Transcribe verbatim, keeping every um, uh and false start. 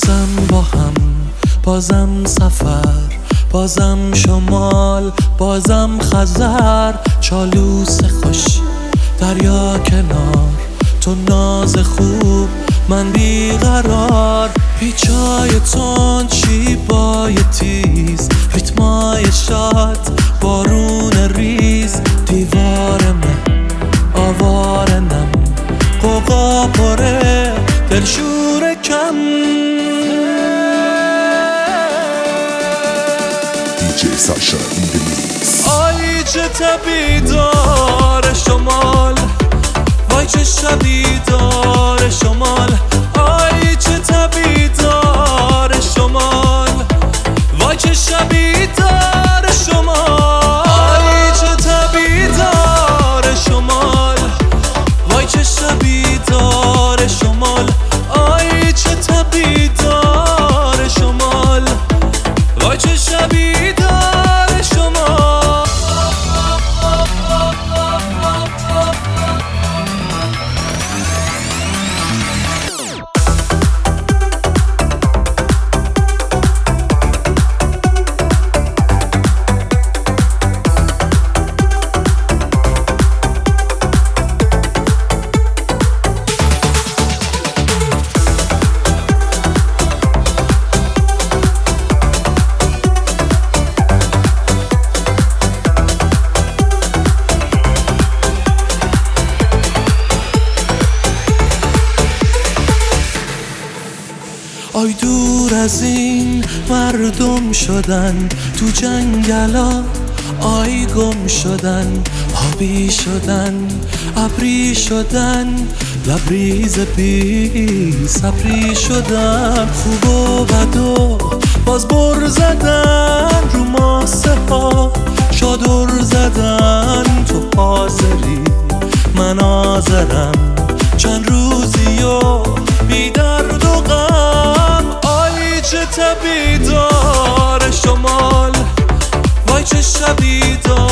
بازم با هم، بازم سفر، بازم شمال، بازم خزر. چالوس خوش دریا کنار، تو ناز خوب من بیقرار. پیچای تند شیبای تیز، ریتمای شاد بارون ریز. دیوار من آوارنم، قوقا پره دلشور کم. دیجی ساشا این دی میکس. آی چه تبی دار شمال، وای چه شبی دار شمال. آی چه تبی دار شمال، وای چه شبی دار شمال. آی چه تبی دار شمال، وای چه شبی دار شمال. آی چه تبی دار شمال، وای چه شبی دار شمال. آی دور از این مردم شدن تو جنگلا، آی گم شدن آبی شدن ابری شدن. لبریز بی صبری شدن، خوب و بد و باز بر زدن رو ماسه ها. چادر زدن تو حاضری من آذرم، چند روزی و بی درد و غم. آی چه تبی دار شمال، وای چه شبی دار